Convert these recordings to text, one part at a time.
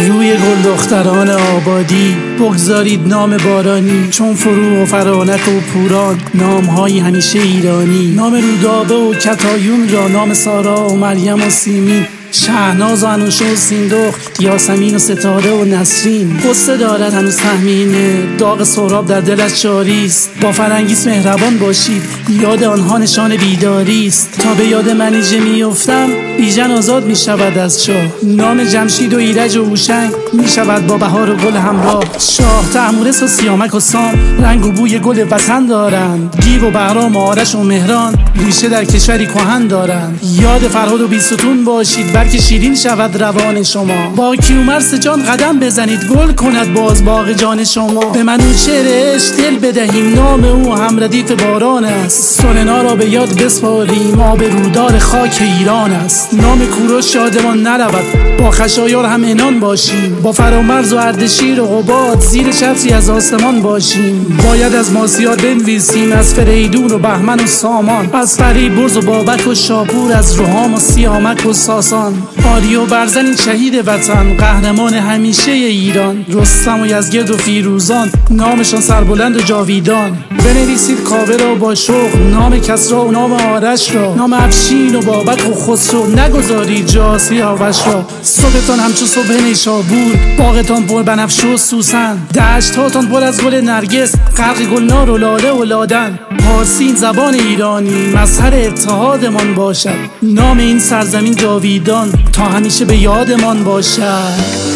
پهلوی گل دختران آبادی بگذارید نام بارانی، چون فروغ و فرانک و پوران نامهایی همیشه ایرانی. نام رودابه و کتایون را، نام سارا و مریم و سیمین، شهناز و انوشه و سیندخت، یاسمین و ستاره و نسرین. قصه دارد هنوز تهمینه، داغ سهراب در دلش جاریست. با فرنگیس مهربان باشید، یاد آنها نشان بیداریست. تا به یاد منیژه میافتم، بیژن آزاد میشود از شاه. نام جمشید و ایرج و هوشنگ میشود با بهار و گل همراه. شاه طهمورث و سیامک و سام رنگ و بوی گل وطن دارند. گیو و بهرام و آرش و مهران ریشه در کشوری کهن دارند. یاد فرهاد و بیستون باشید، که شیرین شود روان شما. با کیومرث جان قدم بزنید، گل کند باز باغ جان شما. به منوچهر عشق دل بدهیم، نام او هم ردیف باران است. سلنا را به یاد بسپاریم، آب رودار خاک ایران است. نام کوروش شادمان نرود، با خشایار هم عنان باشیم. با فرامرز و اردشیر و قباد زیر چتری از آسمان باشیم. باید از ماسیار بنویسیم، از فریدون و بهمن و سامان، از فریبرز و بابک و شاپور، از روحام و سیامک و ساسان. آری و برزن شهید وطن، قهرمان همیشه ایران. رستم و یزگرد و فیروزان نامشان سربلند و جاویدان. بنویسید کاوه را با شوق، نام کسری و نام آرش را. نام افشین و بابک و خسرو، نگذارید جا سیاوش را. صبحتان همچو صبح نیشابور، باغتان پر بنفشه و سوسن. دشت‌هاتان پر از گل نرگس، غرق گلنار و لاله و لادن. پارسی زبان ایرانی مظهر اتحادمان باشد. نام این سرزمین جاویدان تا همیشه به یادمان باشد.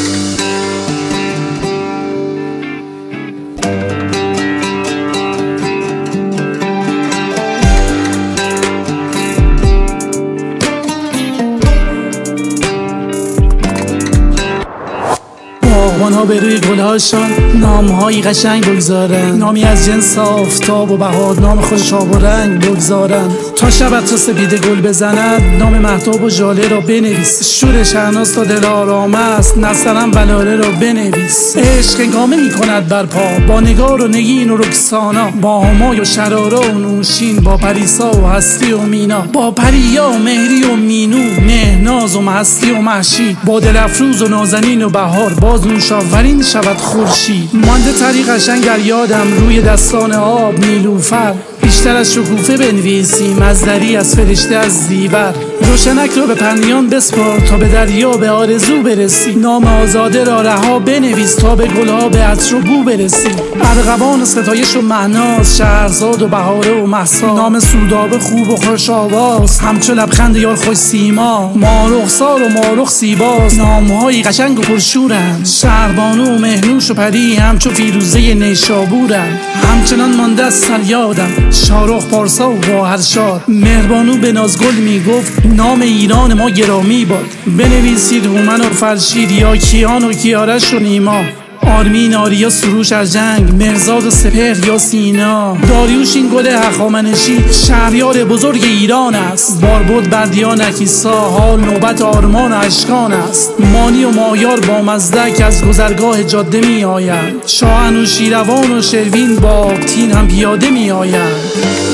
باغبان‌ها به روی گلهاشان نامهایی قشنگ بگذارند. نامی از جنس آفتاب و بهار، نام خوش آب و رنگ بگذارند. تا شب تو سپیده گل بزند، نام مهتاب و ژاله را بنویس. شور شهناز تا دل آرام است، نسترن بلاله را بنویس. عشق هنگامه می کند برپا، با نگار و نگین و رکسانا. با همای و شرارا و نوشین، با پریسا و هستی و مینا. با پریا و مهری و مینو، مهناز و مستی و محشی. با دل افروز و نازنین و بهار، باز نوشاورین شود خورشید. مانده طریق قشنگ در یادم، روی دستان آب نیلوفر. بیشتر از شکوفه بنویسیم، از دری از فرشته از زیور. روشنک را به پرنیان بسپار، تا به دریا به آرزو برسی. نام آزاده را رها بنویس، تا به گلها به عطر و بو برسی. ارغوان و ستایش و مهناز، شهرزاد و بهاره و مهسا. نام سودابه خوب و خوش آواز، همچو لبخند یار خوش سیما. مارخسار و مارخ زیباست، نامهایی قشنگ و پرشورند. شهربانو و مهنوش و پری، همچو فیروزه نیشابورند. همچنان مانده از سر یادم شاهرخ پارسا و گوهرشاد. مهربانو به نازگل میگفت، نام ایران ما گرامی باد. بنویسید هومن و فرشید، یا کیان و کیارش و نیما. آرمین، آریا، سروش از جنگ، مرزاد و سپهر یا سینا. داریوش این گل هخامنشی، شهریار بزرگ ایران است. باربد، بردیان، اکیسا، حال نوبت آرمان و اشکان است. مانی و مایار با مزدک از گذرگاه جاده می آیند. شاه انوشیروان و شروین با تین هم پیاده می آیند.